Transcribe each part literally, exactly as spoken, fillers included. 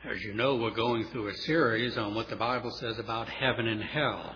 As you know, we're going through a series on what the Bible says about heaven and hell.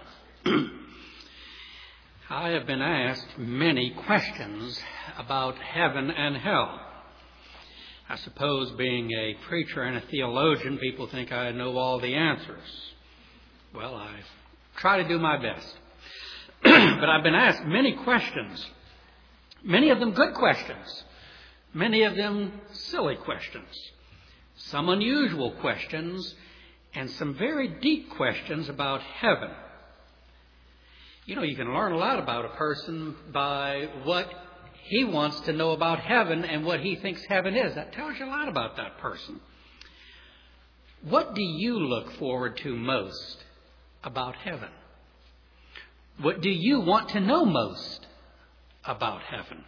I have been asked many questions about heaven and hell. I suppose being a preacher and a theologian, people think I know all the answers. Well, I try to do my best. But I've been asked many questions, many of them good questions, many of them silly questions, some unusual questions, and some very deep questions about heaven. You know, you can learn a lot about a person by what he wants to know about heaven and what he thinks heaven is. That tells you a lot about that person. What do you look forward to most about heaven? What do you want to know most about heaven?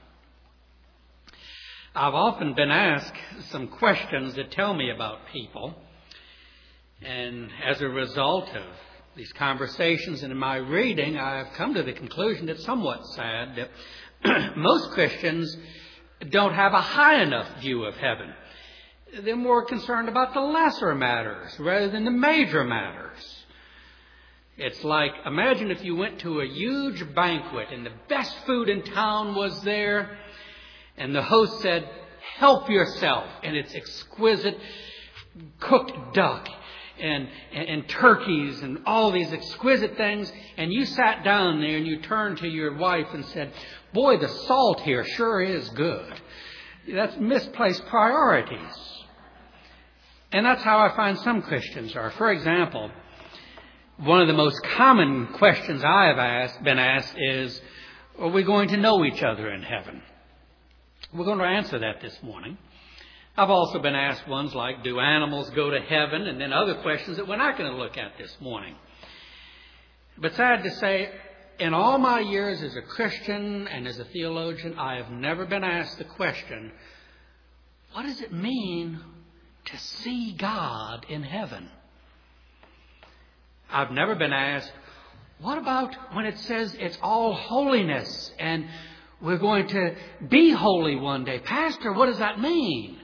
I've often been asked some questions that tell me about people. And as a result of these conversations and in my reading, I've come to the conclusion that's somewhat sad that most Christians don't have a high enough view of heaven. They're more concerned about the lesser matters rather than the major matters. It's like, imagine if you went to a huge banquet and the best food in town was there, and the host said, "Help yourself," and it's exquisite cooked duck and, and, and turkeys and all these exquisite things, and you sat down there and you turned to your wife and said, "Boy, the salt here sure is good." That's misplaced priorities. And that's how I find some Christians are. For example, one of the most common questions I have asked, been asked is, are we going to know each other in heaven? We're going to answer that this morning. I've also been asked ones like, do animals go to heaven? And then other questions that we're not going to look at this morning. But sad to say, in all my years as a Christian and as a theologian, I have never been asked the question, what does it mean to see God in heaven? I've never been asked, what about when it says it's all holiness and we're going to be holy one day? Pastor, what does that mean?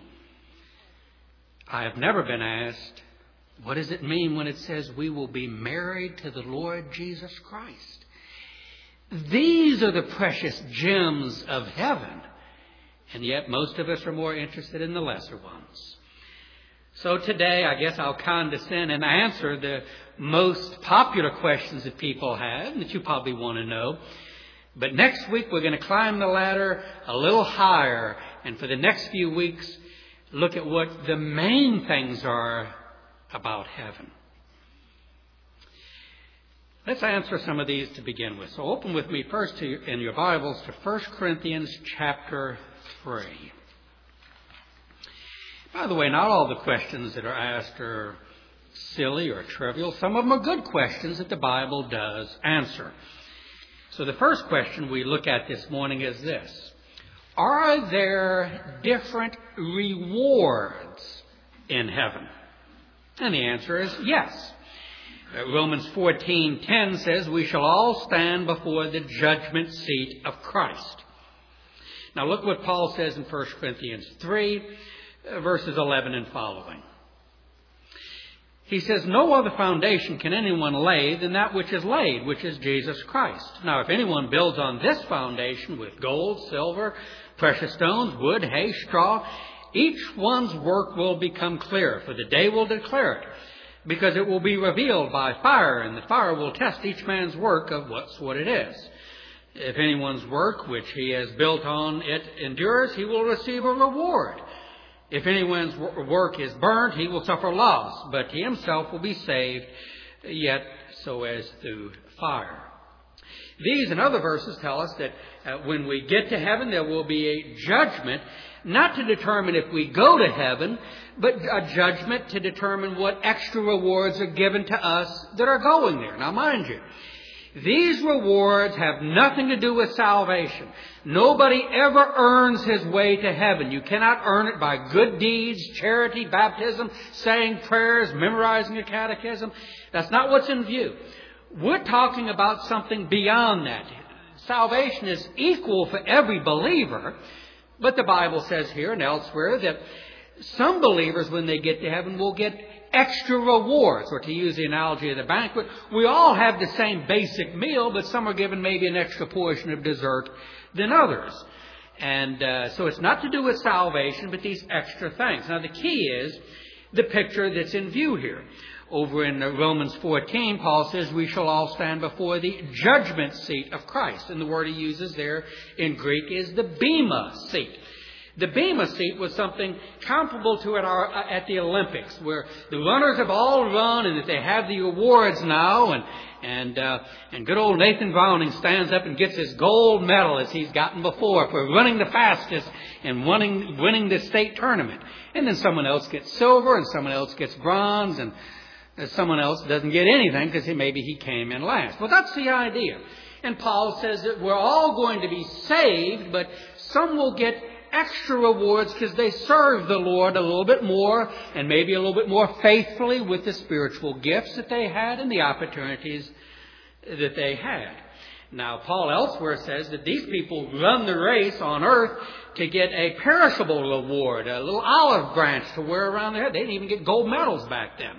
I have never been asked, what does it mean when it says we will be married to the Lord Jesus Christ? These are the precious gems of heaven. And yet most of us are more interested in the lesser ones. So today, I guess I'll condescend and answer the most popular questions that people have and that you probably want to know. But next week, we're going to climb the ladder a little higher. And for the next few weeks, look at what the main things are about heaven. Let's answer some of these to begin with. So open with me first to, in your Bibles to First Corinthians chapter three. By the way, not all the questions that are asked are silly or trivial. Some of them are good questions that the Bible does answer. So the first question we look at this morning is this. Are there different rewards in heaven? And the answer is yes. Romans fourteen ten says, we shall all stand before the judgment seat of Christ. Now look what Paul says in First Corinthians three, verses eleven and following. He says, no other foundation can anyone lay than that which is laid, which is Jesus Christ. Now, if anyone builds on this foundation with gold, silver, precious stones, wood, hay, straw, each one's work will become clear, for the day will declare it, because it will be revealed by fire, and the fire will test each man's work of what's what it is. If anyone's work which he has built on it endures, he will receive a reward. If anyone's work is burned, he will suffer loss, but he himself will be saved, yet so as through fire. These and other verses tell us that uh, when we get to heaven, there will be a judgment, not to determine if we go to heaven, but a judgment to determine what extra rewards are given to us that are going there. Now, mind you, these rewards have nothing to do with salvation. Nobody ever earns his way to heaven. You cannot earn it by good deeds, charity, baptism, saying prayers, memorizing a catechism. That's not what's in view. We're talking about something beyond that. Salvation is equal for every believer, but the Bible says here and elsewhere that Some believers, when they get to heaven, will get extra rewards, or to use the analogy of the banquet, we all have the same basic meal, but some are given maybe an extra portion of dessert than others. And uh, so it's not to do with salvation, but these extra things. Now the key is the picture that's in view here. Over in Romans fourteen, Paul says we shall all stand before the judgment seat of Christ. And the word he uses there in Greek is the bema seat. The bema seat was something comparable to it at the Olympics, where the runners have all run and that they have the awards now. And and uh, and good old Nathan Browning stands up and gets his gold medal as he's gotten before for running the fastest and winning, winning the state tournament. And then someone else gets silver and someone else gets bronze and someone else doesn't get anything because he, maybe he came in last. Well, that's the idea. And Paul says that we're all going to be saved, but some will get extra rewards because they serve the Lord a little bit more and maybe a little bit more faithfully with the spiritual gifts that they had and the opportunities that they had. Now, Paul elsewhere says that these people run the race on earth to get a perishable reward, a little olive branch to wear around their head. They didn't even get gold medals back then.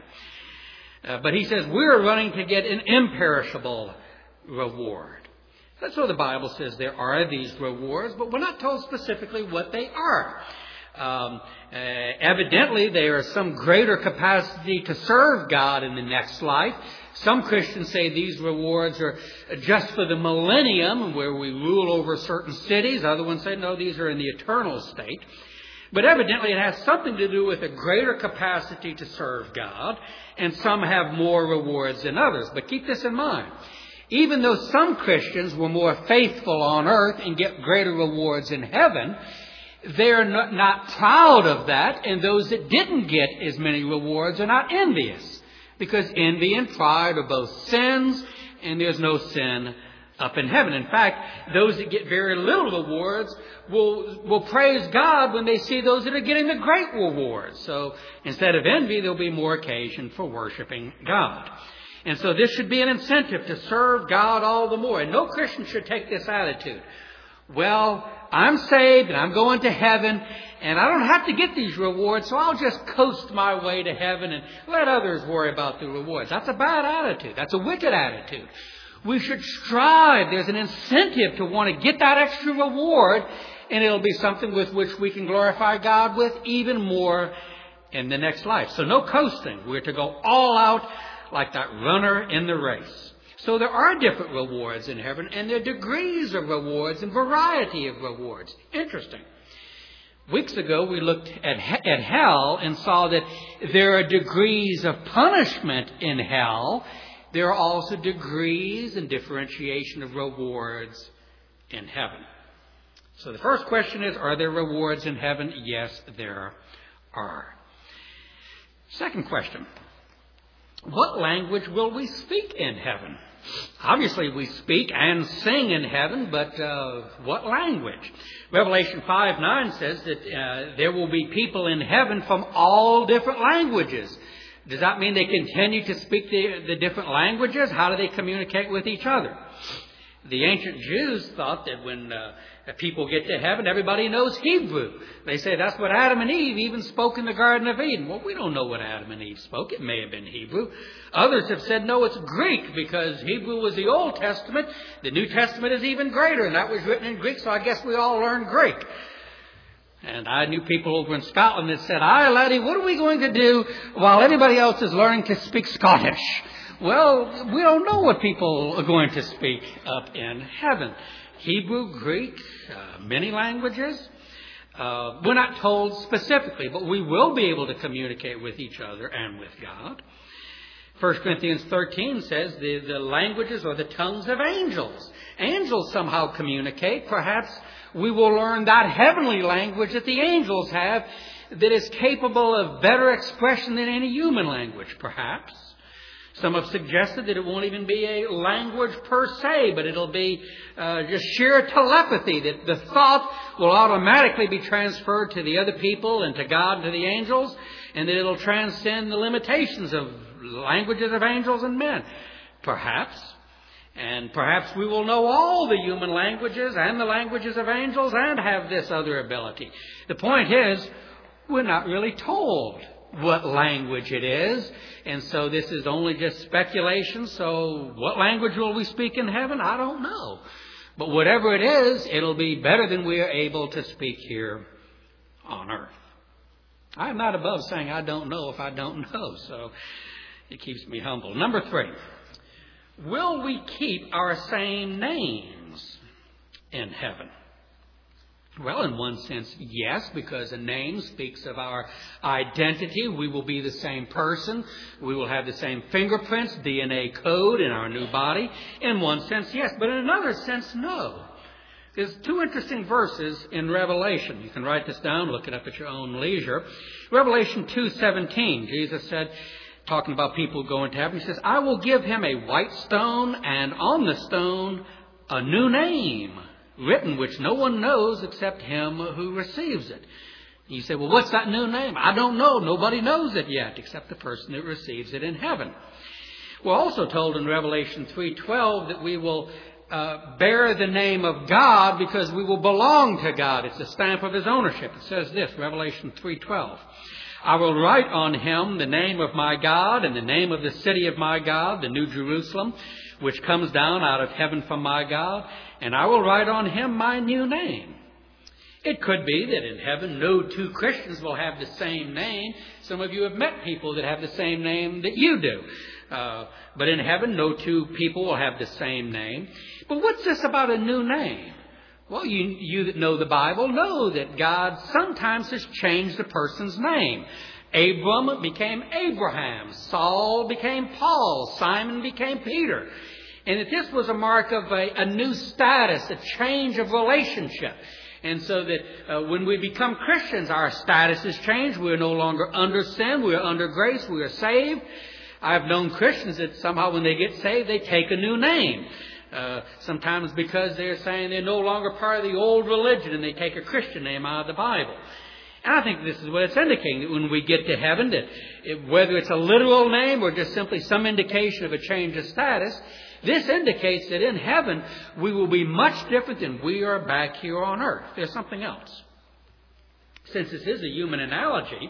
Uh, but he says we're running to get an imperishable reward. That's what the Bible says there are these rewards, but we're not told specifically what they are. Um, uh, evidently, there is some greater capacity to serve God in the next life. Some Christians say these rewards are just for the millennium, where we rule over certain cities. Other ones say, no, these are in the eternal state. But evidently it has something to do with a greater capacity to serve God, and some have more rewards than others. But keep this in mind. Even though some Christians were more faithful on earth and get greater rewards in heaven, they're not, not proud of that, and those that didn't get as many rewards are not envious, because envy and pride are both sins, and there's no sin up in heaven. In fact, those that get very little rewards will will praise God when they see those that are getting the great rewards. So instead of envy, there'll be more occasion for worshiping God. And so this should be an incentive to serve God all the more. And no Christian should take this attitude. Well, I'm saved and I'm going to heaven and I don't have to get these rewards, so I'll just coast my way to heaven and let others worry about the rewards. That's a bad attitude. That's a wicked attitude. We should strive. There's an incentive to want to get that extra reward, and it'll be something with which we can glorify God with even more in the next life. So no coasting. We're to go all out like that runner in the race. So there are different rewards in heaven, and there are degrees of rewards and variety of rewards. Interesting. Weeks ago, we looked at he- at hell and saw that there are degrees of punishment in hell. There are also degrees and differentiation of rewards in heaven. So the first question is, are there rewards in heaven? Yes, there are. Second question, what language will we speak in heaven? Obviously, we speak and sing in heaven, but uh, what language? Revelation five nine says that uh, there will be people in heaven from all different languages. Does that mean they continue to speak the, the different languages? How do they communicate with each other? The ancient Jews thought that when uh, people get to heaven, everybody knows Hebrew. They say that's what Adam and Eve even spoke in the Garden of Eden. Well, we don't know what Adam and Eve spoke. It may have been Hebrew. Others have said, no, it's Greek, because Hebrew was the Old Testament. The New Testament is even greater, and that was written in Greek, so I guess we all learned Greek. And I knew people over in Scotland that said, aye, laddie, what are we going to do while everybody else is learning to speak Scottish? Well, we don't know what people are going to speak up in heaven. Hebrew, Greek, uh, many languages. Uh, we're not told specifically, but we will be able to communicate with each other and with God. First Corinthians thirteen says the, the languages or the tongues of angels. Angels somehow communicate. Perhaps we will learn that heavenly language that the angels have that is capable of better expression than any human language, perhaps. Some have suggested that it won't even be a language per se, but it'll be uh, just sheer telepathy, that the thought will automatically be transferred to the other people and to God and to the angels, and that it'll transcend the limitations of languages of angels and men. Perhaps. And perhaps we will know all the human languages and the languages of angels and have this other ability. The point is, we're not really told what language it is. And so this is only just speculation. So what language will we speak in heaven? I don't know. But whatever it is, it'll be better than we are able to speak here on earth. I'm not above saying I don't know if I don't know. So it keeps me humble. Number three. Will we keep our same names in heaven? Well, in one sense, yes, because a name speaks of our identity. We will be the same person. We will have the same fingerprints, D N A code in our new body. In one sense, yes. But in another sense, no. There's two interesting verses in Revelation. You can write this down, look it up at your own leisure. Revelation two seventeen, Jesus said, talking about people going to heaven, he says, I will give him a white stone, and on the stone a new name written, which no one knows except him who receives it. You say, well, what's that new name? I don't know. Nobody knows it yet except the person that receives it in heaven. We're also told in Revelation three twelve that we will uh, bear the name of God because we will belong to God. It's a stamp of his ownership. It says this, Revelation three twelve. I will write on him the name of my God and the name of the city of my God, the New Jerusalem, which comes down out of heaven from my God, and I will write on him my new name. It could be that in heaven no two Christians will have the same name. Some of you have met people that have the same name that you do. Uh, but in heaven no two people will have the same name. But what's this about a new name? Well, you, you that know the Bible know that God sometimes has changed a person's name. Abram became Abraham. Saul became Paul. Simon became Peter. And that this was a mark of a, a new status, a change of relationship. And so that uh, when we become Christians, our status is changed. We're no longer under sin. We're under grace. We are saved. I've known Christians that somehow when they get saved, they take a new name. Uh, sometimes because they're saying they're no longer part of the old religion and they take a Christian name out of the Bible. And I think this is what it's indicating, that when we get to heaven, that it, whether it's a literal name or just simply some indication of a change of status, this indicates that in heaven we will be much different than we are back here on earth. There's something else. Since this is a human analogy,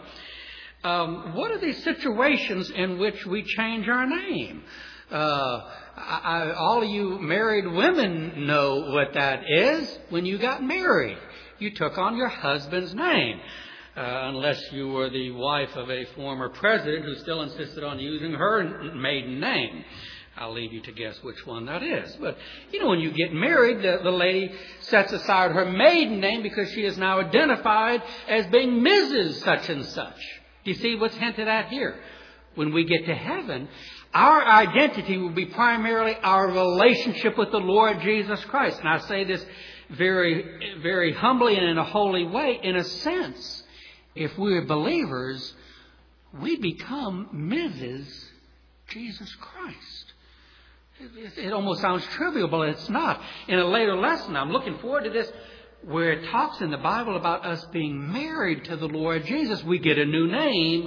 um, what are these situations in which we change our name? Uh, I, I, all of you married women know what that is. When you got married, you took on your husband's name. Uh, unless you were the wife of a former president who still insisted on using her maiden name. I'll leave you to guess which one that is. But, you know, when you get married, the, the lady sets aside her maiden name because she is now identified as being Missus such and such. Do you see what's hinted at here? When we get to heaven, our identity will be primarily our relationship with the Lord Jesus Christ. And I say this very, very humbly and in a holy way. In a sense, if we're believers, we become Missus Jesus Christ. It, it almost sounds trivial, but it's not. In a later lesson, I'm looking forward to this, where it talks in the Bible about us being married to the Lord Jesus. We get a new name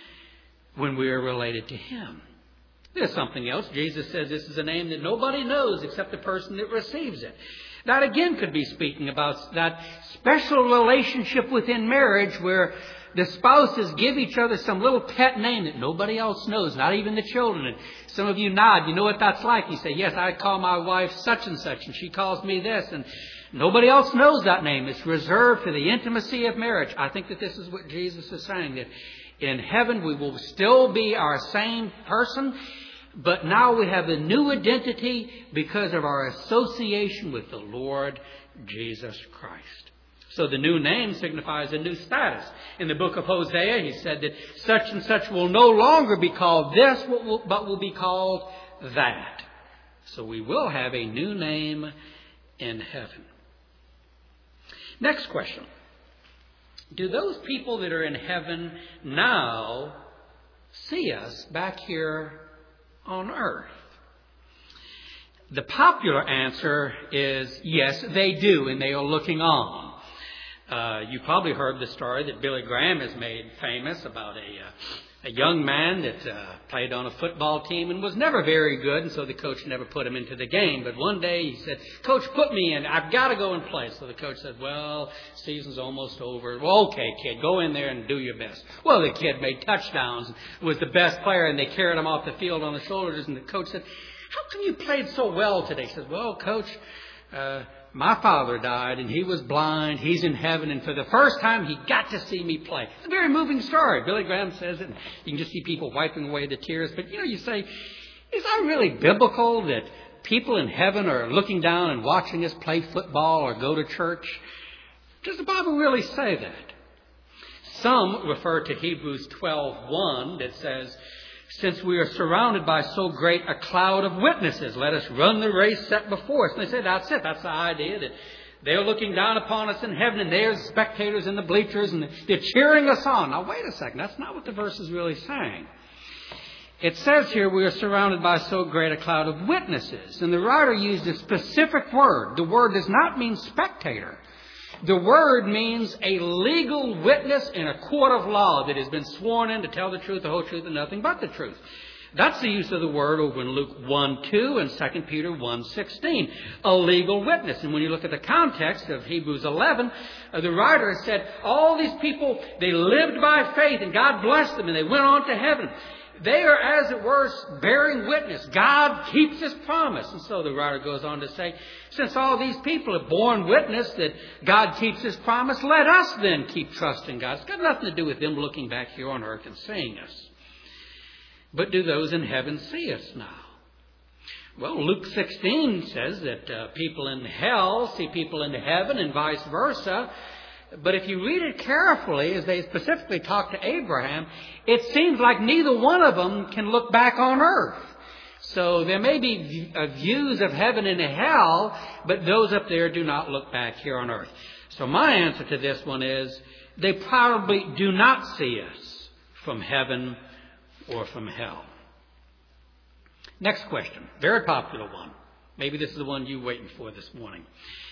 when we are related to him. There's something else. Jesus says this is a name that nobody knows except the person that receives it. That again could be speaking about that special relationship within marriage where the spouses give each other some little pet name that nobody else knows, not even the children. And some of you nod. You know what that's like. You say, yes, I call my wife such and such, and she calls me this. And nobody else knows that name. It's reserved for the intimacy of marriage. I think that this is what Jesus is saying, that in heaven we will still be our same person, but now we have a new identity because of our association with the Lord Jesus Christ. So the new name signifies a new status. In the book of Hosea, he said that such and such will no longer be called this, but will be called that. So we will have a new name in heaven. Next question. Do those people that are in heaven now see us back here on earth? The popular answer is yes, they do, and they are looking on. Uh, you probably heard the story that Billy Graham has made famous about a, uh, a young man that uh, played on a football team and was never very good, and so the coach never put him into the game. But one day he said, "Coach, put me in. I've got to go and play." So the coach said, "Well, season's almost over." "Well, okay, kid, go in there and do your best." Well, the kid made touchdowns, was the best player, and they carried him off the field on the shoulders. And the coach said, "How come you played so well today?" He said, "Well, Coach, uh, my father died, and he was blind. He's in heaven, and for the first time, he got to see me play." It's a very moving story. Billy Graham says it, and you can just see people wiping away the tears. But, you know, you say, is that really biblical that people in heaven are looking down and watching us play football or go to church? Does the Bible really say that? Some refer to Hebrews twelve one that says, "Since we are surrounded by so great a cloud of witnesses, let us run the race set before us." And they say, that's it. That's the idea, that they're looking down upon us in heaven, and there's spectators in the bleachers, and they're cheering us on. Now, wait a second. That's not what the verse is really saying. It says here we are surrounded by so great a cloud of witnesses. And the writer used a specific word. The word does not mean spectator. The word means a legal witness in a court of law that has been sworn in to tell the truth, the whole truth, and nothing but the truth. That's the use of the word over in Luke one two and Second Peter one sixteen. A legal witness. And when you look at the context of Hebrews eleven, uh, the writer has said all these people, they lived by faith and God blessed them and they went on to heaven. They are, as it were, bearing witness. God keeps His promise. And so the writer goes on to say, since all these people have borne witness that God keeps His promise, let us then keep trusting God. It's got nothing to do with them looking back here on earth and seeing us. But do those in heaven see us now? Well, Luke sixteen says that uh, people in hell see people in heaven and vice versa. But if you read it carefully, as they specifically talk to Abraham, it seems like neither one of them can look back on earth. So there may be views of heaven and hell, but those up there do not look back here on earth. So my answer to this one is, they probably do not see us from heaven or from hell. Next question, very popular one. Maybe this is the one you're waiting for this morning.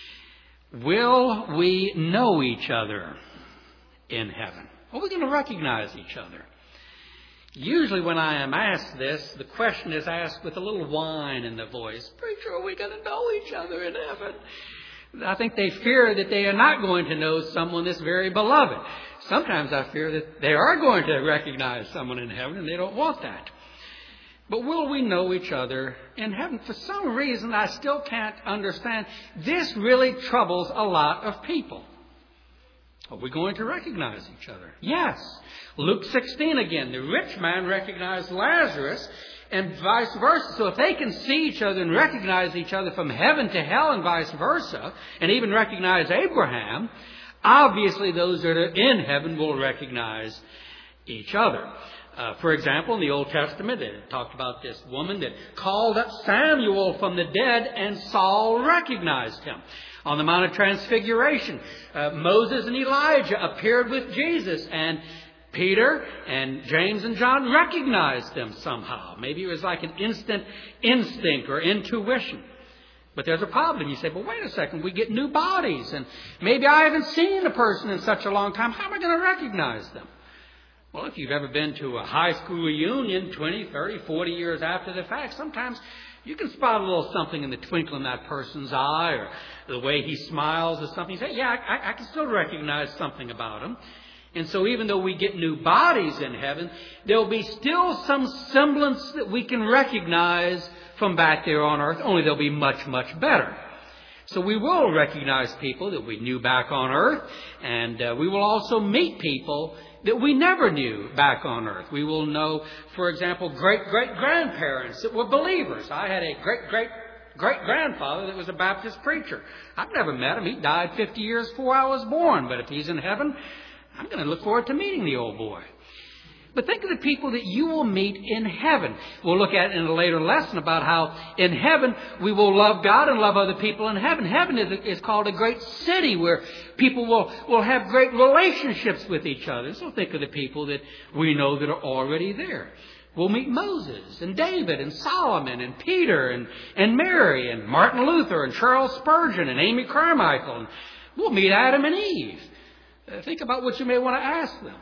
Will we know each other in heaven? Are we going to recognize each other? Usually when I am asked this, the question is asked with a little whine in the voice. "Preacher, are we going to know each other in heaven?" I think they fear that they are not going to know someone that's very beloved. Sometimes I fear that they are going to recognize someone in heaven and they don't want that. But will we know each other in heaven? For some reason, I still can't understand. This really troubles a lot of people. Are we going to recognize each other? Yes. Luke sixteen again. The rich man recognized Lazarus and vice versa. So if they can see each other and recognize each other from heaven to hell and vice versa, and even recognize Abraham, obviously those that are in heaven will recognize each other. Uh, for example, in the Old Testament, it talked about this woman that called up Samuel from the dead, and Saul recognized him. On the Mount of Transfiguration, uh, Moses and Elijah appeared with Jesus, and Peter and James and John recognized them somehow. Maybe it was like an instant instinct or intuition. But there's a problem. You say, well, wait a second, we get new bodies, and maybe I haven't seen a person in such a long time. How am I going to recognize them? Well, if you've ever been to a high school reunion twenty, thirty, forty years after the fact, sometimes you can spot a little something in the twinkle in that person's eye, or the way he smiles or something. You say, yeah, I, I can still recognize something about him. And so even though we get new bodies in heaven, there'll be still some semblance that we can recognize from back there on earth, only they'll be much, much better. So we will recognize people that we knew back on earth, and uh, we will also meet people that we never knew back on earth. We will know, for example, great-great-grandparents that were believers. I had a great-great-great-grandfather that was a Baptist preacher. I've never met him. He died fifty years before I was born. But if he's in heaven, I'm going to look forward to meeting the old boy. But think of the people that you will meet in heaven. We'll look at it in a later lesson about how in heaven we will love God and love other people in heaven. Heaven is, is called a great city where people will, will have great relationships with each other. So think of the people that we know that are already there. We'll meet Moses and David and Solomon and Peter and, and Mary and Martin Luther and Charles Spurgeon and Amy Carmichael. And we'll meet Adam and Eve. Uh, think about what you may want to ask them.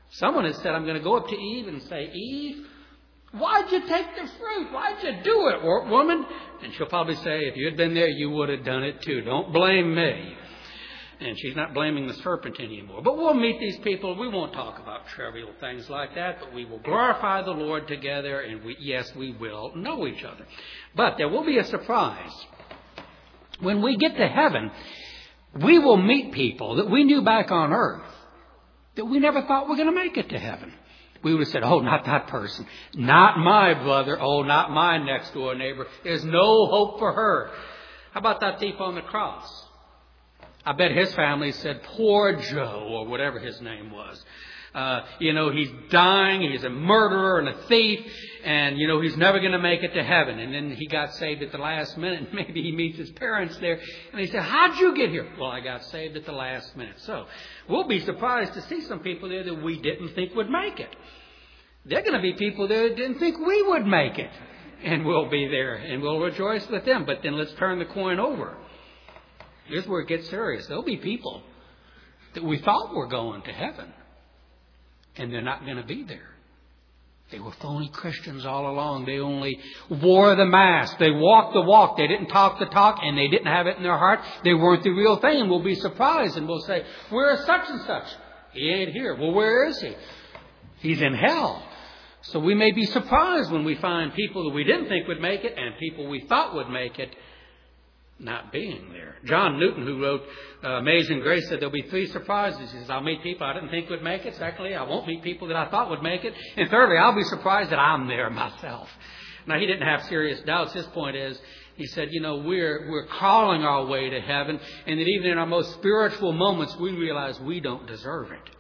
Someone has said, I'm going to go up to Eve and say, Eve, why'd you take the fruit? Why'd you do it, woman? And she'll probably say, if you had been there, you would have done it too. Don't blame me. And she's not blaming the serpent anymore. But we'll meet these people. We won't talk about trivial things like that, but we will glorify the Lord together, and we, yes, we will know each other. But there will be a surprise. When we get to heaven, we will meet people that we knew back on earth that we never thought were going to make it to heaven. We would have said, oh, not that person. Not my brother. Oh, not my next door neighbor. There's no hope for her. How about that thief on the cross? I bet his family said, poor Joe, or whatever his name was. Uh, you know, he's dying, he's a murderer and a thief, and, you know, he's never going to make it to heaven. And then he got saved at the last minute, and maybe he meets his parents there, and they say, how'd you get here? Well, I got saved at the last minute. So, we'll be surprised to see some people there that we didn't think would make it. There are going to be people there that didn't think we would make it. And we'll be there, and we'll rejoice with them. But then let's turn the coin over. Here's where it gets serious. There'll be people that we thought were going to heaven, and they're not going to be there. They were phony Christians all along. They only wore the mask. They walked the walk. They didn't talk the talk, and they didn't have it in their heart. They weren't the real thing. And we'll be surprised, and we'll say, where is such and such? He ain't here. Well, where is he? He's in hell. So we may be surprised when we find people that we didn't think would make it, and people we thought would make it not being there. John Newton, who wrote uh, Amazing Grace, said there'll be three surprises. He says, I'll meet people I didn't think would make it. Secondly, I won't meet people that I thought would make it. And thirdly, I'll be surprised that I'm there myself. Now, he didn't have serious doubts. His point is, he said, you know, we're we're crawling our way to heaven, and that even in our most spiritual moments, we realize we don't deserve it.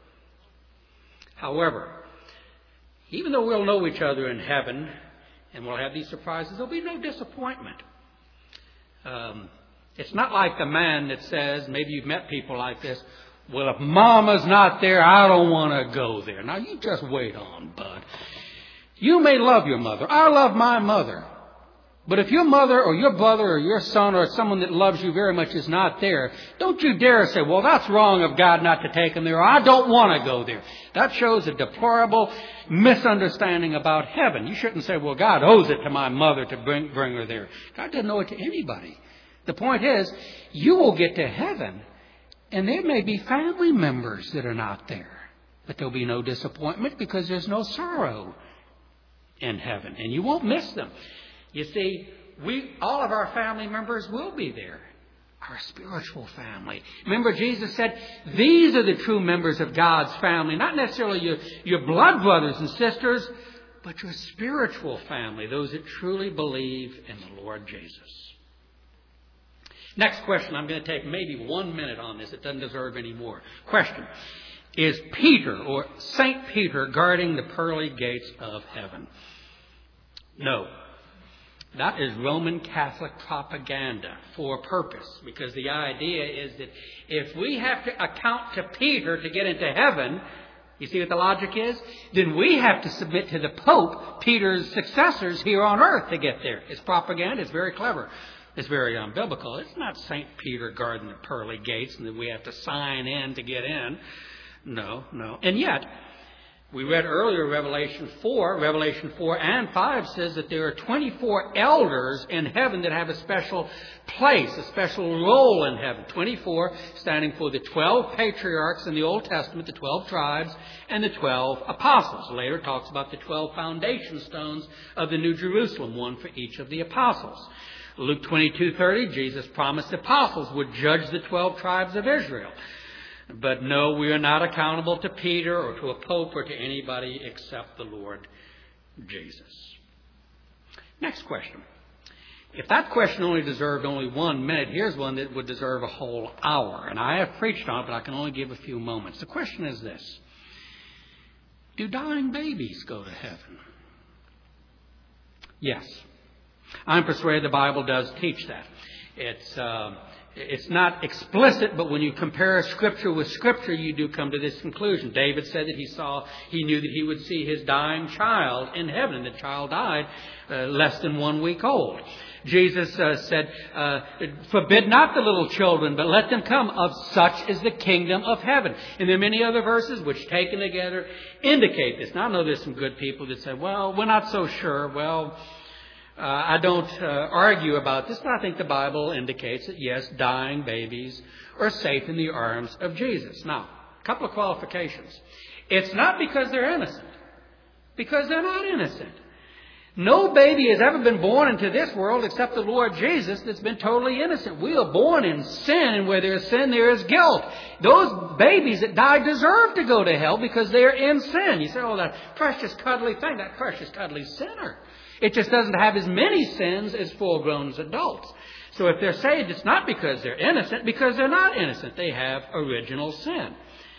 However, even though we'll know each other in heaven, and we'll have these surprises, there'll be no disappointment. Um, it's not like the man that says, maybe you've met people like this, well, if Mama's not there, I don't want to go there. Now, you just wait on, bud. You may love your mother. I love my mother. But if your mother or your brother or your son or someone that loves you very much is not there, don't you dare say, well, that's wrong of God not to take him there, or I don't want to go there. That shows a deplorable misunderstanding about heaven. You shouldn't say, well, God owes it to my mother to bring, bring her there. God doesn't owe it to anybody. The point is, you will get to heaven, and there may be family members that are not there. But there'll be no disappointment because there's no sorrow in heaven, and you won't miss them. You see, we all of our family members will be there. Our spiritual family. Remember, Jesus said, these are the true members of God's family. Not necessarily your, your blood brothers and sisters, but your spiritual family. Those that truly believe in the Lord Jesus. Next question. I'm going to take maybe one minute on this. It doesn't deserve any more. Question. Is Peter or Saint Peter guarding the pearly gates of heaven? No. That is Roman Catholic propaganda for a purpose. Because the idea is that if we have to account to Peter to get into heaven, you see what the logic is? Then we have to submit to the Pope, Peter's successors here on earth, to get there. It's propaganda. It's very clever. It's very unbiblical. It's not Saint Peter guarding the pearly gates and that we have to sign in to get in. No, no. And yet, we read earlier Revelation four. Revelation four and five says that there are twenty-four elders in heaven that have a special place, a special role in heaven. twenty-four standing for the twelve patriarchs in the Old Testament, the twelve tribes, and the twelve apostles. Later it talks about the twelve foundation stones of the New Jerusalem, one for each of the apostles. Luke twenty-two thirty, Jesus promised the apostles would judge the twelve tribes of Israel. But no, we are not accountable to Peter or to a pope or to anybody except the Lord Jesus. Next question. If that question only deserved only one minute, here's one that would deserve a whole hour. And I have preached on it, but I can only give a few moments. The question is this. Do dying babies go to heaven? Yes. I'm persuaded the Bible does teach that. It's... Uh, it's not explicit, but when you compare Scripture with Scripture, you do come to this conclusion. David said that he saw, he knew that he would see his dying child in heaven, and the child died uh, less than one week old. Jesus uh, said, uh, forbid not the little children, but let them come. Of such is the kingdom of heaven. And there are many other verses which, taken together, indicate this. Now, I know there's some good people that say, well, we're not so sure. Well, uh, I don't uh, argue about this, but I think the Bible indicates that, yes, dying babies are safe in the arms of Jesus. Now, a couple of qualifications. It's not because they're innocent, because they're not innocent. No baby has ever been born into this world except the Lord Jesus that's been totally innocent. We are born in sin, and where there is sin, there is guilt. Those babies that died deserve to go to hell because they're in sin. You say, oh, that precious cuddly thing, that precious cuddly sinner. It just doesn't have as many sins as full-grown adults. So if they're saved, it's not because they're innocent, because they're not innocent. They have original sin.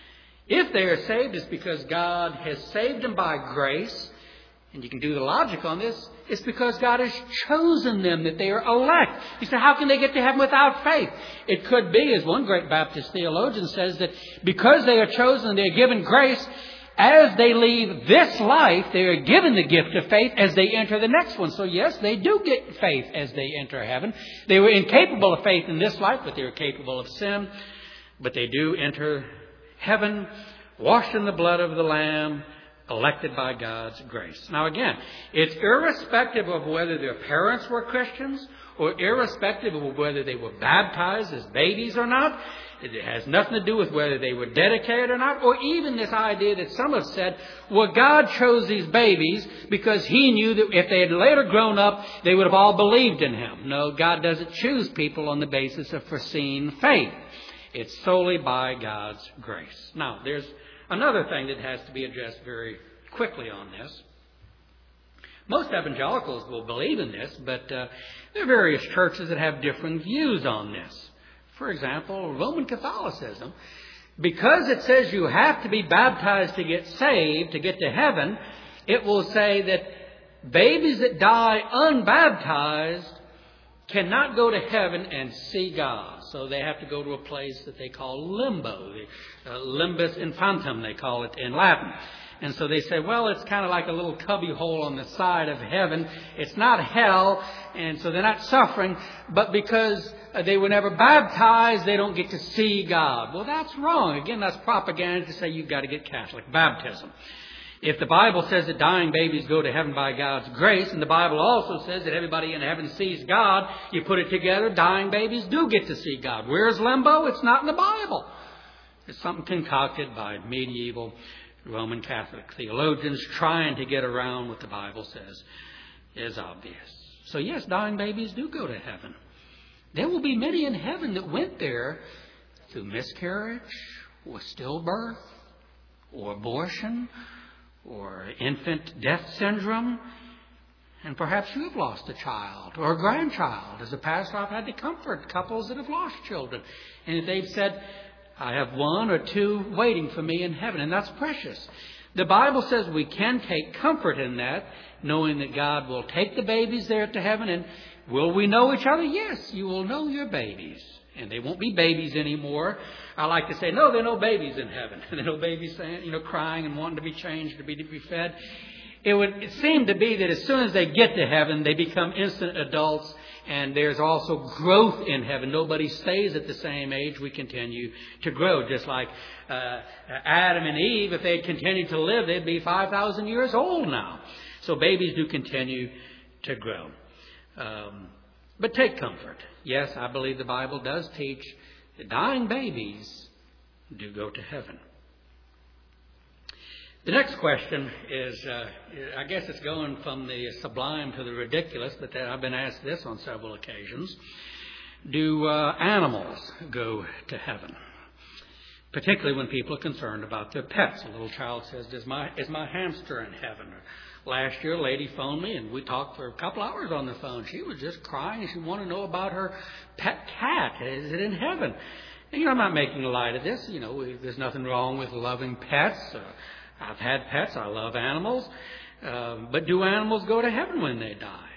If they are saved, it's because God has saved them by grace. And you can do the logic on this. It's because God has chosen them, that they are elect. You say, how can they get to heaven without faith? It could be, as one great Baptist theologian says, that because they are chosen, they are given grace, as they leave this life, they are given the gift of faith as they enter the next one. So yes, they do get faith as they enter heaven. They were incapable of faith in this life, but they are capable of sin. But they do enter heaven, washed in the blood of the Lamb, elected by God's grace. Now again, it's irrespective of whether their parents were Christians or irrespective of whether they were baptized as babies or not. It has nothing to do with whether they were dedicated or not, or even this idea that some have said, well, God chose these babies because He knew that if they had later grown up, they would have all believed in Him. No, God doesn't choose people on the basis of foreseen faith. It's solely by God's grace. Now, there's another thing that has to be addressed very quickly on this. Most evangelicals will believe in this, but uh, there are various churches that have different views on this. For example, Roman Catholicism, because it says you have to be baptized to get saved, to get to heaven, it will say that babies that die unbaptized cannot go to heaven and see God. So they have to go to a place that they call limbo. The, uh, limbus infantum, they call it in Latin. And so they say, well, it's kind of like a little cubby hole on the side of heaven. It's not hell, and so they're not suffering. But because uh, they were never baptized, they don't get to see God. Well, that's wrong. Again, that's propaganda to say you've got to get Catholic baptism. If the Bible says that dying babies go to heaven by God's grace, and the Bible also says that everybody in heaven sees God, you put it together, dying babies do get to see God. Where's limbo? It's not in the Bible. It's something concocted by medieval Roman Catholic theologians trying to get around what the Bible says is obvious. So yes, dying babies do go to heaven. There will be many in heaven that went there through miscarriage, or stillbirth, or abortion, or infant death syndrome. And perhaps you have lost a child or a grandchild. As a pastor, I've had to comfort couples that have lost children. And they've said, I have one or two waiting for me in heaven. And that's precious. The Bible says we can take comfort in that, knowing that God will take the babies there to heaven. And will we know each other? Yes, you will know your babies. And they won't be babies anymore. I like to say, no, there are no babies in heaven. There are no babies saying, you know, crying and wanting to be changed, to be, to be fed. It would it seem to be that as soon as they get to heaven, they become instant adults. And there's also growth in heaven. Nobody stays at the same age. We continue to grow. Just like uh, Adam and Eve, if they had continued to live, they'd be five thousand years old now. So babies do continue to grow. Um, but take comfort. Yes, I believe the Bible does teach that dying babies do go to heaven. The next question is, uh, I guess it's going from the sublime to the ridiculous, but I've been asked this on several occasions. Do uh, animals go to heaven? Particularly when people are concerned about their pets. A little child says, is my, is my hamster in heaven? Last year, a lady phoned me, and we talked for a couple hours on the phone. She was just crying, and she wanted to know about her pet cat. Is it in heaven? And, you know, I'm not making light of this. You know, we, there's nothing wrong with loving pets. Uh, I've had pets. I love animals. Um, but do animals go to heaven when they die?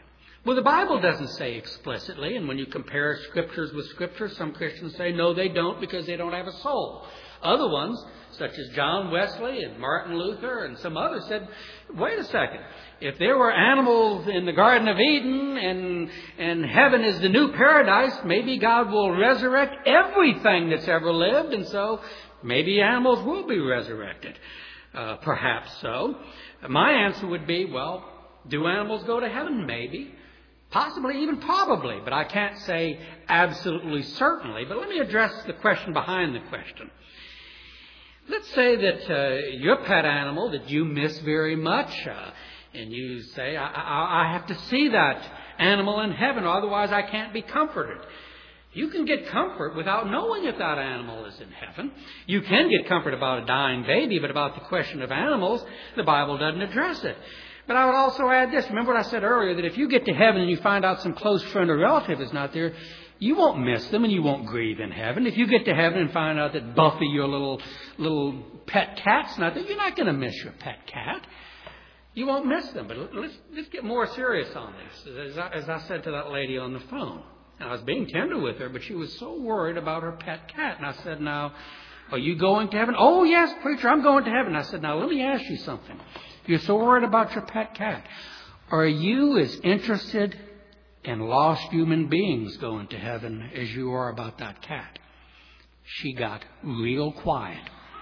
Well, the Bible doesn't say explicitly, and when you compare Scriptures with Scriptures, some Christians say, no, they don't because they don't have a soul. Other ones, such as John Wesley and Martin Luther and some others, said, wait a second. If there were animals in the Garden of Eden and, and heaven is the new paradise, maybe God will resurrect everything that's ever lived, and so maybe animals will be resurrected. Uh, perhaps so. My answer would be, well, do animals go to heaven? Maybe. Possibly, even probably, but I can't say absolutely certainly. But let me address the question behind the question. Let's say that uh, your pet animal that you miss very much, uh, and you say, I, I, I have to see that animal in heaven, otherwise I can't be comforted. You can get comfort without knowing if that animal is in heaven. You can get comfort about a dying baby, but about the question of animals, the Bible doesn't address it. But I would also add this. Remember what I said earlier, that if you get to heaven and you find out some close friend or relative is not there, you won't miss them and you won't grieve in heaven. If you get to heaven and find out that Buffy, your little little pet cat's not there, you're not going to miss your pet cat. You won't miss them. But let's, let's get more serious on this. As I, as I said to that lady on the phone, and I was being tender with her, but she was so worried about her pet cat. And I said, now, are you going to heaven? Oh, yes, preacher, I'm going to heaven. I said, now, let me ask you something. You're so worried about your pet cat. Are you as interested in lost human beings going to heaven as you are about that cat? She got real quiet.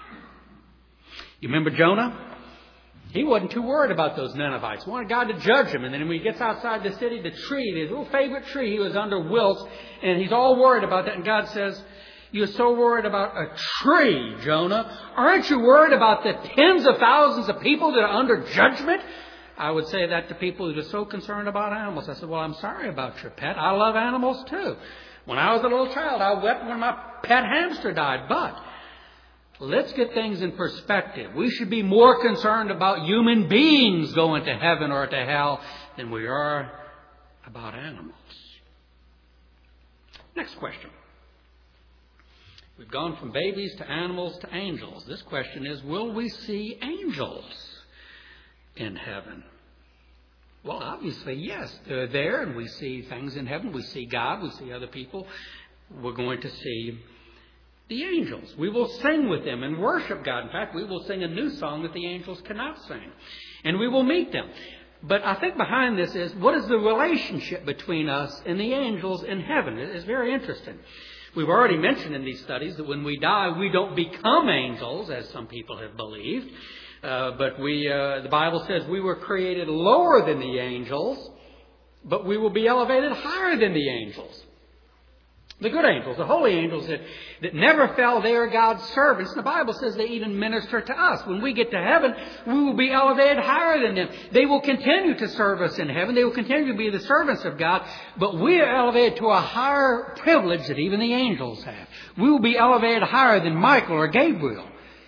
You remember Jonah? He wasn't too worried about those Ninevites. He wanted God to judge him. And then when he gets outside the city, the tree, his little favorite tree, he was under wilts, and he's all worried about that. And God says, you're so worried about a tree, Jonah. Aren't you worried about the tens of thousands of people that are under judgment? I would say that to people that are so concerned about animals. I said, well, I'm sorry about your pet. I love animals too. When I was a little child, I wept when my pet hamster died. But let's get things in perspective. We should be more concerned about human beings going to heaven or to hell than we are about animals. Next question. We've gone from babies to animals to angels. This question is, will we see angels in heaven? Well, obviously, yes. They're there and we see things in heaven. We see God. We see other people. We're going to see the angels. We will sing with them and worship God. In fact, we will sing a new song that the angels cannot sing. And we will meet them. But I think behind this is, what is the relationship between us and the angels in heaven? It's very interesting. We've already mentioned in these studies that when we die, we don't become angels, as some people have believed. Uh, but we, uh, the Bible says we were created lower than the angels, but we will be elevated higher than the angels. The good angels, the holy angels that, that never fell, they are God's servants. The Bible says they even minister to us. When we get to heaven, we will be elevated higher than them. They will continue to serve us in heaven. They will continue to be the servants of God. But we are elevated to a higher privilege that even the angels have. We will be elevated higher than Michael or Gabriel.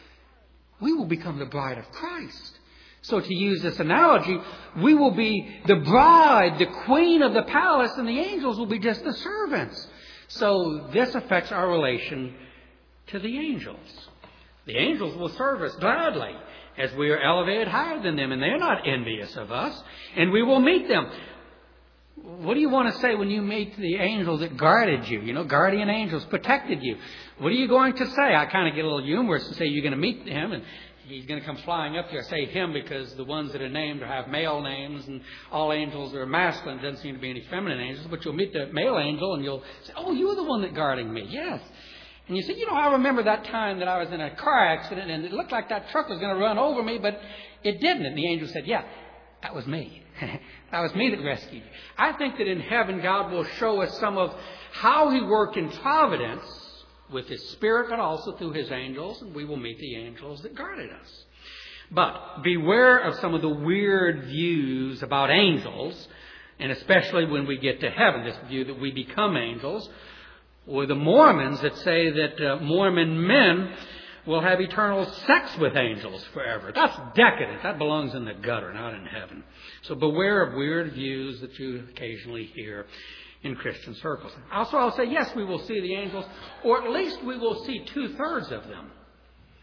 We will become the bride of Christ. So to use this analogy, we will be the bride, the queen of the palace, and the angels will be just the servants. So this affects our relation to the angels. The angels will serve us gladly as we are elevated higher than them, and they're not envious of us, and we will meet them. What do you want to say when you meet the angel that guarded you? You know, guardian angels protected you. What are you going to say? I kind of get a little humorous to say you're going to meet him, and he's going to come flying up here. I say him because the ones that are named have male names, and all angels are masculine. There doesn't seem to be any feminine angels. But you'll meet the male angel, and you'll say, oh, you were the one that guarding me. Yes. And you say, you know, I remember that time that I was in a car accident, and it looked like that truck was going to run over me, but it didn't. And the angel said, yeah, that was me. That was me that rescued you. I think that in heaven, God will show us some of how He worked in providence with His Spirit, but also through His angels, and we will meet the angels that guarded us. But beware of some of the weird views about angels, and especially when we get to heaven, this view that we become angels, or the Mormons that say that uh, Mormon men will have eternal sex with angels forever. That's decadent. That belongs in the gutter, not in heaven. So beware of weird views that you occasionally hear in Christian circles. Also, I'll say, yes, we will see the angels, or at least we will see two-thirds of them.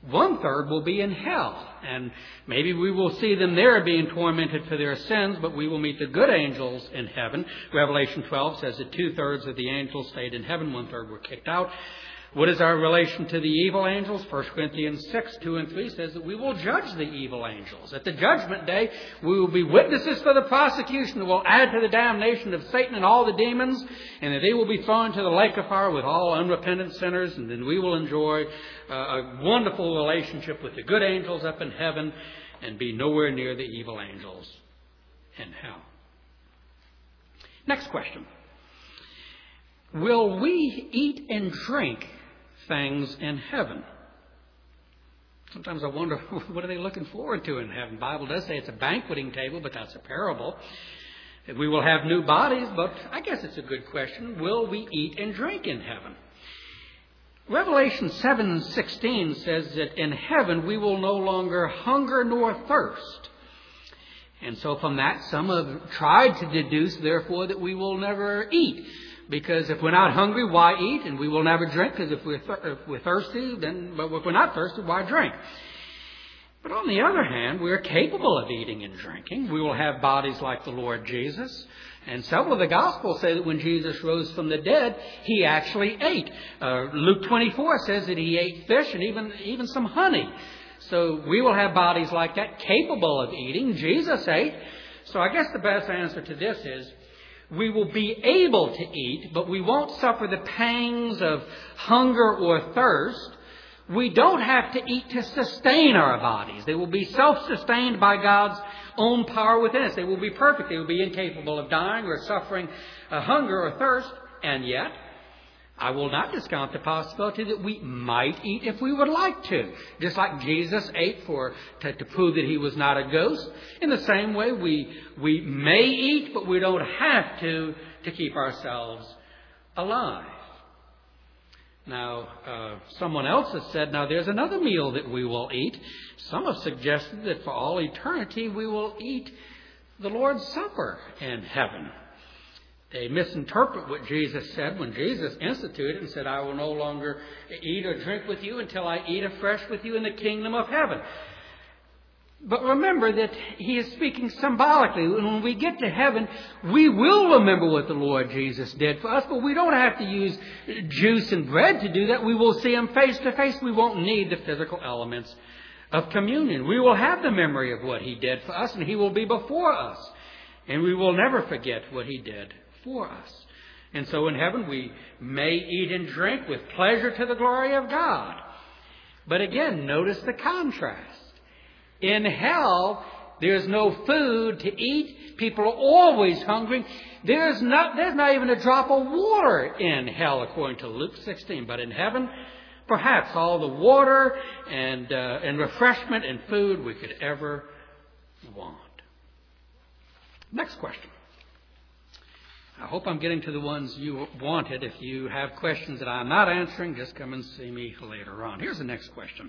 One third will be in hell. And maybe we will see them there being tormented for their sins, but we will meet the good angels in heaven. Revelation twelve says that two-thirds of the angels stayed in heaven, one-third were kicked out. What is our relation to the evil angels? First Corinthians six, two and three says that we will judge the evil angels. At the judgment day, we will be witnesses for the prosecution that will add to the damnation of Satan and all the demons, and that they will be thrown to the lake of fire with all unrepentant sinners, and then we will enjoy uh, a wonderful relationship with the good angels up in heaven and be nowhere near the evil angels in hell. Next question. Will we eat and drink things in heaven? Sometimes I wonder, what are they looking forward to in heaven? The Bible does say it's a banqueting table, but that's a parable. We will have new bodies, but I guess it's a good question. Will we eat and drink in heaven? Revelation seven sixteen says that in heaven we will no longer hunger nor thirst. And so from that, some have tried to deduce, therefore, that we will never eat. Because if we're not hungry, why eat? And we will never drink, because if we're, th- if we're thirsty, then, but if we're not thirsty, why drink? But on the other hand, we're capable of eating and drinking. We will have bodies like the Lord Jesus. And several of the Gospels say that when Jesus rose from the dead, He actually ate. Uh, Luke twenty-four says that He ate fish and even, even some honey. So we will have bodies like that, capable of eating. Jesus ate. So I guess the best answer to this is, we will be able to eat, but we won't suffer the pangs of hunger or thirst. We don't have to eat to sustain our bodies. They will be self-sustained by God's own power within us. They will be perfect. They will be incapable of dying or suffering uh, hunger or thirst. And yet, I will not discount the possibility that we might eat if we would like to. Just like Jesus ate for to, to prove that He was not a ghost. In the same way, we we may eat, but we don't have to to keep ourselves alive. Now, uh, someone else has said, now there's another meal that we will eat. Some have suggested that for all eternity we will eat the Lord's Supper in heaven. They misinterpret what Jesus said when Jesus instituted and said, I will no longer eat or drink with you until I eat afresh with you in the kingdom of heaven. But remember that He is speaking symbolically. When we get to heaven, we will remember what the Lord Jesus did for us, but we don't have to use juice and bread to do that. We will see Him face to face. We won't need the physical elements of communion. We will have the memory of what He did for us, and He will be before us. And we will never forget what He did for us. And so in heaven we may eat and drink with pleasure to the glory of God. But again, notice the contrast. In hell, there's no food to eat. People are always hungry. There's not, there's not even a drop of water in hell, according to Luke sixteen. But in heaven, perhaps all the water and, uh, and refreshment and food we could ever want. Next question. I hope I'm getting to the ones you wanted. If you have questions that I'm not answering, just come and see me later on. Here's the next question.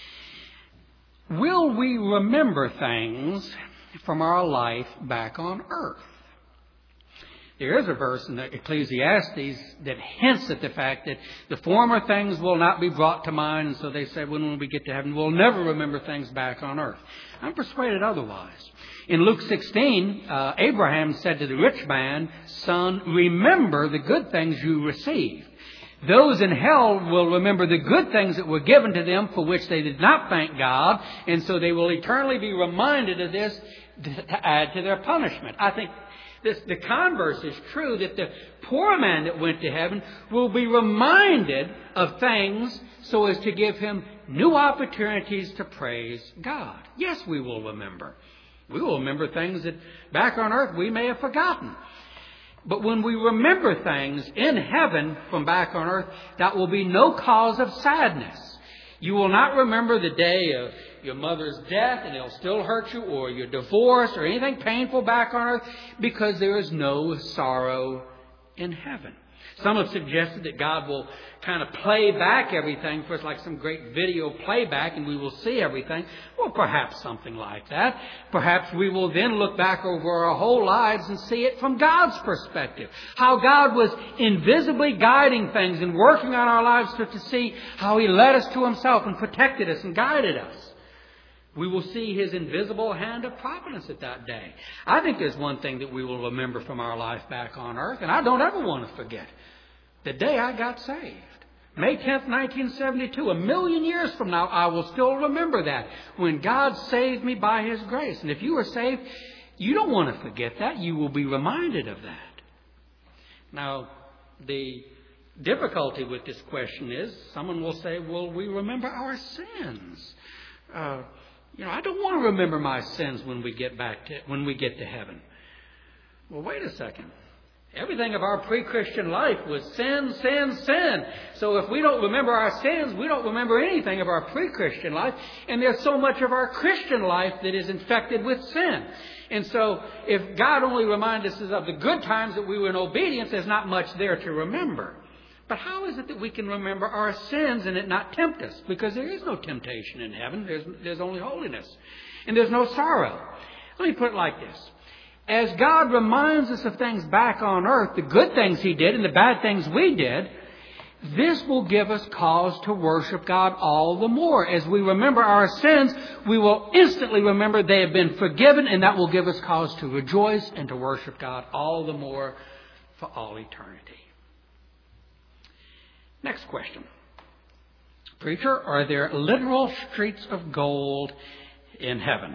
Will we remember things from our life back on earth? There is a verse in Ecclesiastes that hints at the fact that the former things will not be brought to mind. And so they say, when we get to heaven, we'll never remember things back on earth. I'm persuaded otherwise. In Luke sixteen, uh, Abraham said to the rich man, Son, remember the good things you received. Those in hell will remember the good things that were given to them for which they did not thank God. And so they will eternally be reminded of this to add to their punishment. I think this, the converse is true, that the poor man that went to heaven will be reminded of things so as to give him new opportunities to praise God. Yes, we will remember. We will remember things that back on earth we may have forgotten. But when we remember things in heaven from back on earth, that will be no cause of sadness. You will not remember the day of your mother's death and it'll still hurt you, or your divorce or anything painful back on earth, because there is no sorrow in heaven. Some have suggested that God will kind of play back everything for us like some great video playback and we will see everything. Well, perhaps something like that. Perhaps we will then look back over our whole lives and see it from God's perspective. How God was invisibly guiding things and working on our lives to, to see how He led us to Himself and protected us and guided us. We will see His invisible hand of providence at that day. I think there's one thing that we will remember from our life back on earth, and I don't ever want to forget. The day I got saved. May tenth, nineteen seventy-two. A million years from now, I will still remember that. When God saved me by His grace. And if you are saved, you don't want to forget that. You will be reminded of that. Now, the difficulty with this question is, someone will say, will we remember our sins? Uh, you know, I don't want to remember my sins when we get back to, when we get to heaven. Well, wait a second. Everything of our pre-Christian life was sin, sin, sin. So if we don't remember our sins, we don't remember anything of our pre-Christian life. And there's so much of our Christian life that is infected with sin. And so if God only reminds us of the good times that we were in obedience, there's not much there to remember. But how is it that we can remember our sins and it not tempt us? Because there is no temptation in heaven. There's, there's only holiness. And there's no sorrow. Let me put it like this. As God reminds us of things back on earth, the good things He did and the bad things we did, this will give us cause to worship God all the more. As we remember our sins, we will instantly remember they have been forgiven, and that will give us cause to rejoice and to worship God all the more for all eternity. Next question. Preacher, are there literal streets of gold in heaven?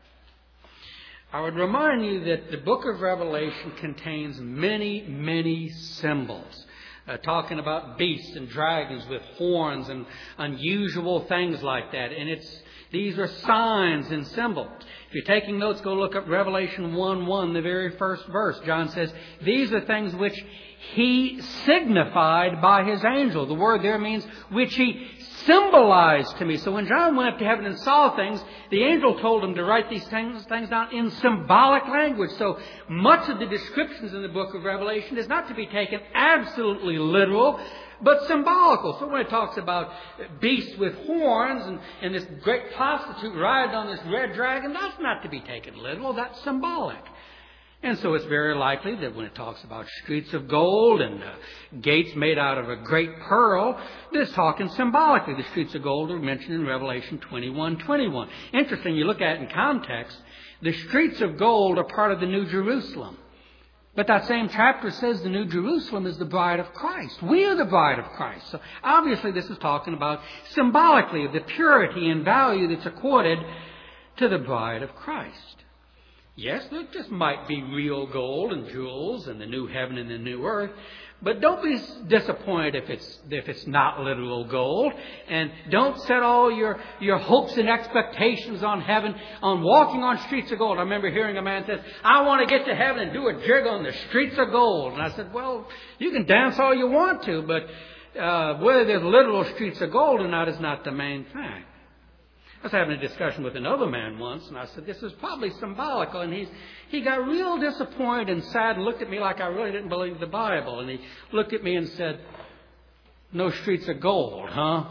I would remind you that the book of Revelation contains many, many symbols. Uh, talking about beasts and dragons with horns and unusual things like that. And it's these are signs and symbols. If you're taking notes, go look up Revelation one one, the very first verse. John says, these are things which He signified by His angel. The word there means which He symbolized to me. So when John went up to heaven and saw things, the angel told him to write these things, things down in symbolic language. So much of the descriptions in the book of Revelation is not to be taken absolutely literal, but symbolical. So when it talks about beasts with horns and, and this great prostitute riding on this red dragon, that's not to be taken literal. That's symbolic. And so it's very likely that when it talks about streets of gold and uh, gates made out of a great pearl, that it's talking symbolically. The streets of gold are mentioned in Revelation twenty-one twenty-one. Interesting, you look at it in context, the streets of gold are part of the New Jerusalem. But that same chapter says the New Jerusalem is the bride of Christ. We are the bride of Christ. So obviously this is talking about symbolically the purity and value that's accorded to the bride of Christ. Yes, there just might be real gold and jewels and the new heaven and the new earth. But don't be disappointed if it's if it's not literal gold. And don't set all your, your hopes and expectations on heaven, on walking on streets of gold. I remember hearing a man say, I want to get to heaven and do a jig on the streets of gold. And I said, well, you can dance all you want to, but uh, whether there's literal streets of gold or not is not the main thing. I was having a discussion with another man once, and I said, this is probably symbolical. And he's, he got real disappointed and sad and looked at me like I really didn't believe the Bible. And he looked at me and said, no streets of gold, huh?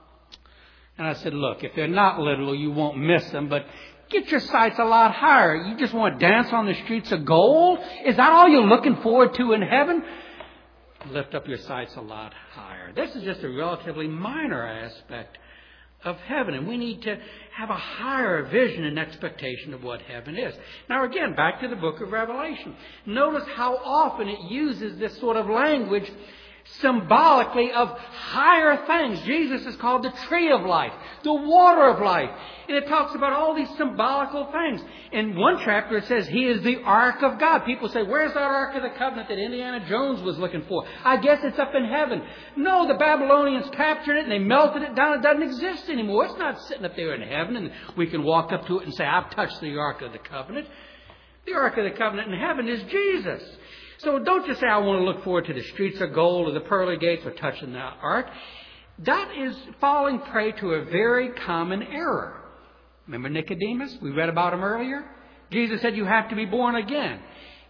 And I said, look, if they're not literal, you won't miss them, but get your sights a lot higher. You just want to dance on the streets of gold? Is that all you're looking forward to in heaven? Lift up your sights a lot higher. This is just a relatively minor aspect of heaven, and we need to have a higher vision and expectation of what heaven is. Now again, back to the book of Revelation. Notice how often it uses this sort of language symbolically of higher things. Jesus is called the tree of life, the water of life. And it talks about all these symbolical things. In one chapter it says He is the Ark of God. People say, where's that Ark of the Covenant that Indiana Jones was looking for? I guess it's up in heaven. No, the Babylonians captured it and they melted it down. It doesn't exist anymore. It's not sitting up there in heaven and we can walk up to it and say, I've touched the Ark of the Covenant. The Ark of the Covenant in heaven is Jesus. So don't just say, I want to look forward to the streets of gold or the pearly gates or touching the ark. That is falling prey to a very common error. Remember Nicodemus? We read about him earlier. Jesus said you have to be born again.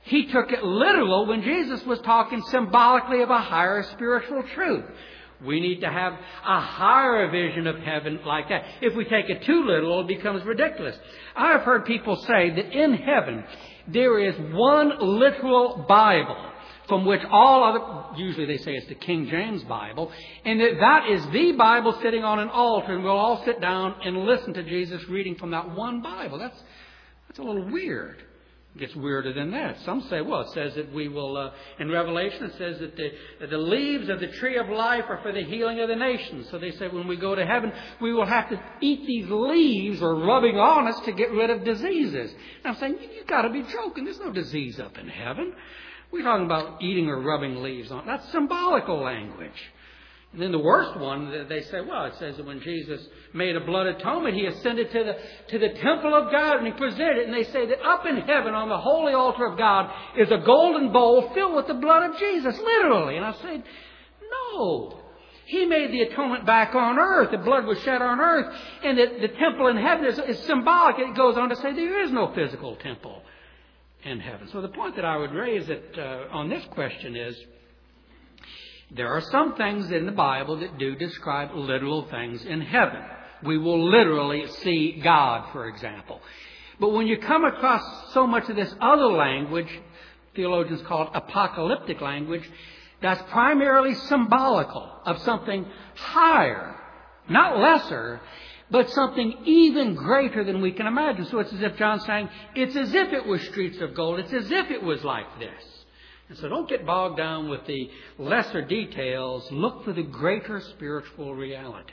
he took it literal when Jesus was talking symbolically of a higher spiritual truth. We need to have a higher vision of heaven like that. If we take it too literal, it becomes ridiculous. I have heard people say that in heaven there is one literal Bible from which all other, usually they say it's the King James Bible, and that that is the Bible sitting on an altar, and we'll all sit down and listen to Jesus reading from that one Bible. That's, that's a little weird. It gets weirder than that. Some say, well, it says that we will, uh, in Revelation, it says that the, that the leaves of the tree of life are for the healing of the nations. So they say when we go to heaven, we will have to eat these leaves or rubbing on us to get rid of diseases. And I'm saying, you, you've got to be joking. There's no disease up in heaven. We're talking about eating or rubbing leaves on. That's symbolical language. And then the worst one, they say, well, it says that when Jesus made a blood atonement, he ascended to the to the temple of God and he presented it. And they say that up in heaven on the holy altar of God is a golden bowl filled with the blood of Jesus, literally. And I said, no. He made the atonement back on earth. The blood was shed on earth. And the, the temple in heaven is, is symbolic. It goes on to say there is no physical temple in heaven. So the point that I would raise that, uh, on this question is, there are some things in the Bible that do describe literal things in heaven. We will literally see God, for example. But when you come across so much of this other language, theologians call it apocalyptic language, that's primarily symbolical of something higher, not lesser, but something even greater than we can imagine. So it's as if John's saying, it's as if it was streets of gold. It's as if it was like this. And so don't get bogged down with the lesser details. Look for the greater spiritual realities.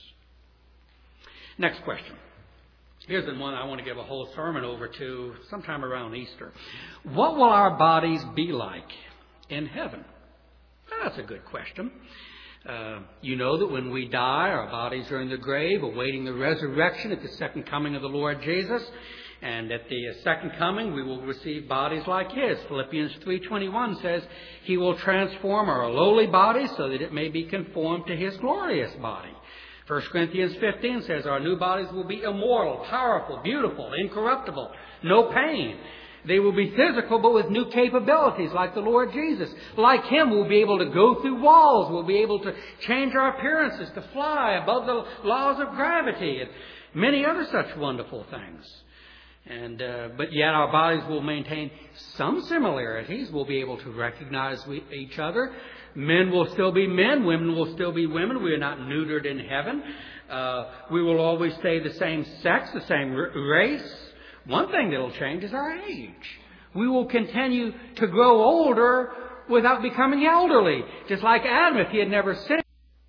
Next question. Here's the one I want to give a whole sermon over to sometime around Easter. What will our bodies be like in heaven? That's a good question. Uh, you know that when we die, our bodies are in the grave, awaiting the resurrection at the second coming of the Lord Jesus. And at the second coming, we will receive bodies like His. Philippians three twenty-one says, He will transform our lowly bodies so that it may be conformed to His glorious body. First Corinthians fifteen says, our new bodies will be immortal, powerful, beautiful, incorruptible, no pain. They will be physical, but with new capabilities, like the Lord Jesus. Like Him, we'll be able to go through walls. We'll be able to change our appearances, to fly above the laws of gravity, and many other such wonderful things. And uh, but yet our bodies will maintain some similarities. We'll be able to recognize we, each other. Men will still be men. Women will still be women. We are not neutered in heaven. Uh, we will always stay the same sex, the same r- race. One thing that will change is our age. We will continue to grow older without becoming elderly. Just like Adam, if he had never sinned.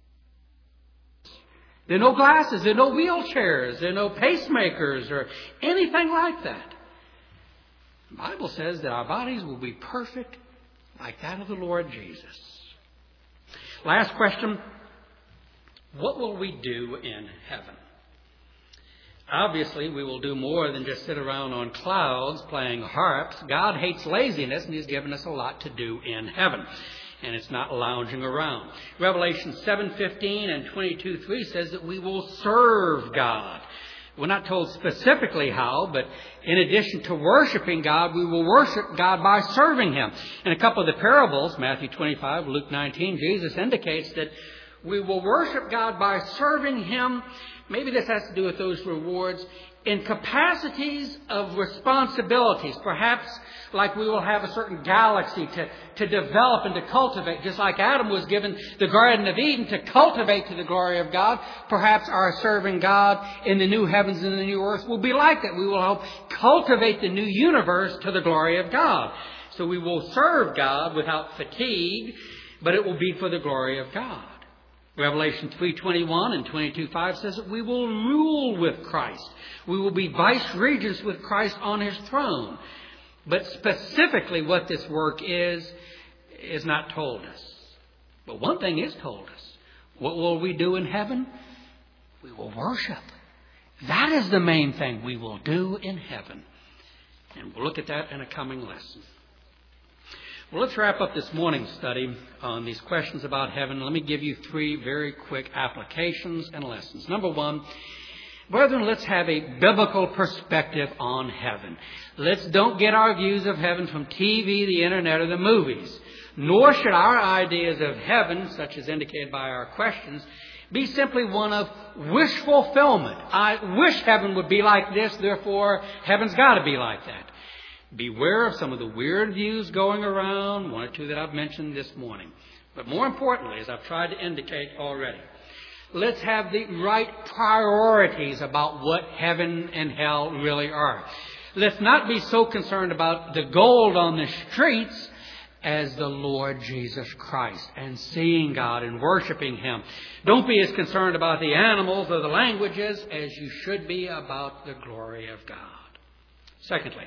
There are no glasses, there are no wheelchairs, there are no pacemakers or anything like that. The Bible says that our bodies will be perfect like that of the Lord Jesus. Last question. What will we do in heaven? Obviously, we will do more than just sit around on clouds playing harps. God hates laziness, and He's given us a lot to do in heaven. And it's not lounging around. Revelation seven fifteen and twenty-two three says that we will serve God. We're not told specifically how, but in addition to worshiping God, we will worship God by serving Him. In a couple of the parables, Matthew twenty-five, Luke nineteen, Jesus indicates that we will worship God by serving Him. Maybe this has to do with those rewards in capacities of responsibilities. Perhaps like we will have a certain galaxy to, to develop and to cultivate. Just like Adam was given the Garden of Eden to cultivate to the glory of God. Perhaps our serving God in the new heavens and the new earth will be like that. We will help cultivate the new universe to the glory of God. So we will serve God without fatigue, but it will be for the glory of God. Revelation three twenty-one and twenty-two five says that we will rule with Christ. We will be vice-regents with Christ on His throne. But specifically what this work is, is not told us. But one thing is told us. What will we do in heaven? We will worship. That is the main thing we will do in heaven. And we'll look at that in a coming lesson. Well, let's wrap up this morning's study on these questions about heaven. Let me give you three very quick applications and lessons. Number one, Brethren, let's have a biblical perspective on heaven. Let's don't get our views of heaven from T V, the internet, or the movies. Nor should our ideas of heaven, such as indicated by our questions, be simply one of wish fulfillment. I wish heaven would be like this, therefore heaven's got to be like that. Beware of some of the weird views going around, one or two that I've mentioned this morning. But more importantly, as I've tried to indicate already, let's have the right priorities about what heaven and hell really are. Let's not be so concerned about the gold on the streets as the Lord Jesus Christ and seeing God and worshiping Him. Don't be as concerned about the animals or the languages as you should be about the glory of God. Secondly,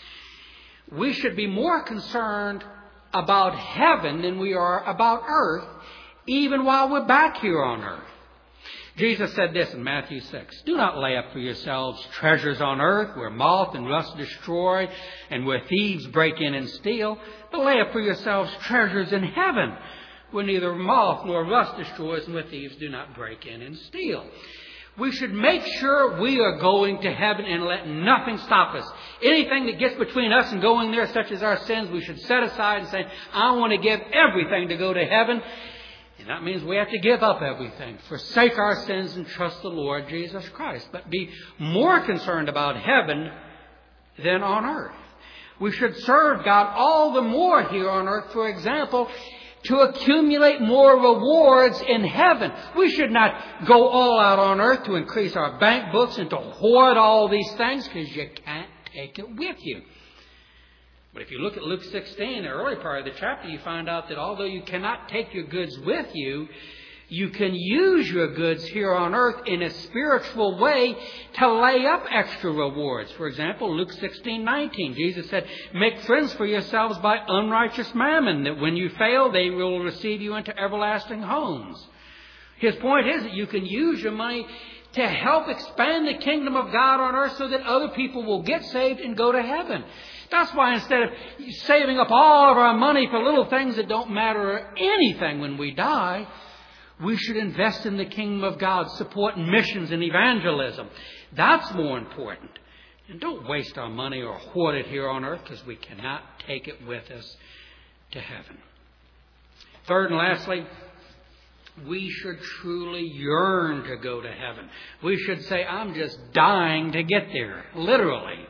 we should be more concerned about heaven than we are about earth, even while we're back here on earth. Jesus said this in Matthew six, "Do not lay up for yourselves treasures on earth where moth and rust destroy and where thieves break in and steal, but lay up for yourselves treasures in heaven where neither moth nor rust destroys and where thieves do not break in and steal." We should make sure we are going to heaven and let nothing stop us. Anything that gets between us and going there, such as our sins, we should set aside and say, I want to give everything to go to heaven. And that means we have to give up everything, forsake our sins, and trust the Lord Jesus Christ. But be more concerned about heaven than on earth. We should serve God all the more here on earth, for example, to accumulate more rewards in heaven. We should not go all out on earth to increase our bank books and to hoard all these things, because you can't take it with you. But if you look at Luke sixteen, the early part of the chapter, you find out that although you cannot take your goods with you, you can use your goods here on earth in a spiritual way to lay up extra rewards. For example, Luke sixteen nineteen, Jesus said, "Make friends for yourselves by unrighteous mammon, that when you fail, they will receive you into everlasting homes." His point is that you can use your money to help expand the kingdom of God on earth so that other people will get saved and go to heaven. That's why instead of saving up all of our money for little things that don't matter anything when we die, we should invest in the kingdom of God, support missions and evangelism. That's more important. And don't waste our money or hoard it here on earth, because we cannot take it with us to heaven. Third and lastly, we should truly yearn to go to heaven. We should say, I'm just dying to get there, literally.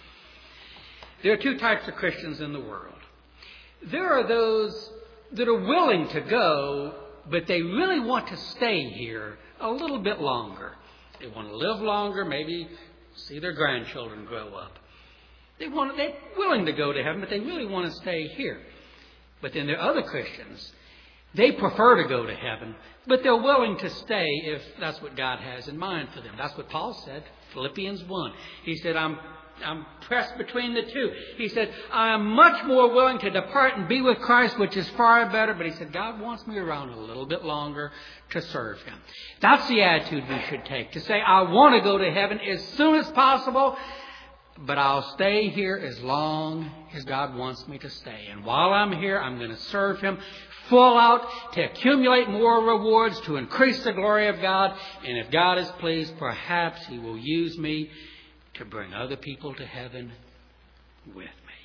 There are two types of Christians in the world. There are those that are willing to go, but they really want to stay here a little bit longer. They want to live longer, maybe see their grandchildren grow up. They want, they're willing to go to heaven, but they really want to stay here. But then there are other Christians. They prefer to go to heaven, but they're willing to stay if that's what God has in mind for them. That's what Paul said, Philippians one. He said, I'm I'm pressed between the two. He said, I am much more willing to depart and be with Christ, which is far better. But he said, God wants me around a little bit longer to serve Him. That's the attitude we should take. To say, I want to go to heaven as soon as possible, but I'll stay here as long as God wants me to stay. And while I'm here, I'm going to serve Him full out to accumulate more rewards, to increase the glory of God. And if God is pleased, perhaps He will use me to bring other people to heaven with me.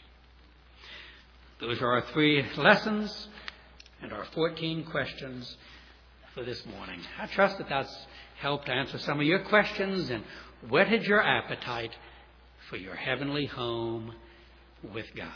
Those are our three lessons and our fourteen questions for this morning. I trust that that's helped answer some of your questions and whetted your appetite for your heavenly home with God.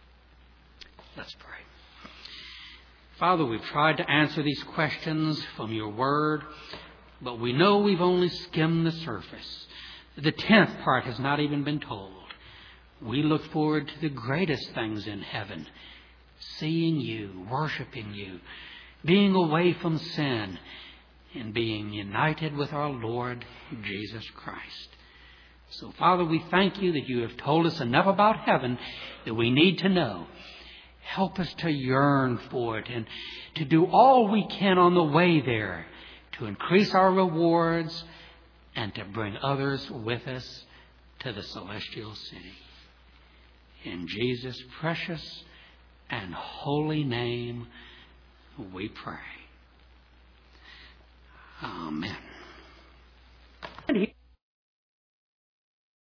Let's pray. Father, we've tried to answer these questions from your word, but we know we've only skimmed the surface. The tenth part has not even been told. We look forward to the greatest things in heaven, seeing you, worshiping you, being away from sin, and being united with our Lord Jesus Christ. So, Father, we thank you that you have told us enough about heaven that we need to know. Help us to yearn for it and to do all we can on the way there to increase our rewards and to bring others with us to the celestial city. In Jesus' precious and holy name we pray. Amen.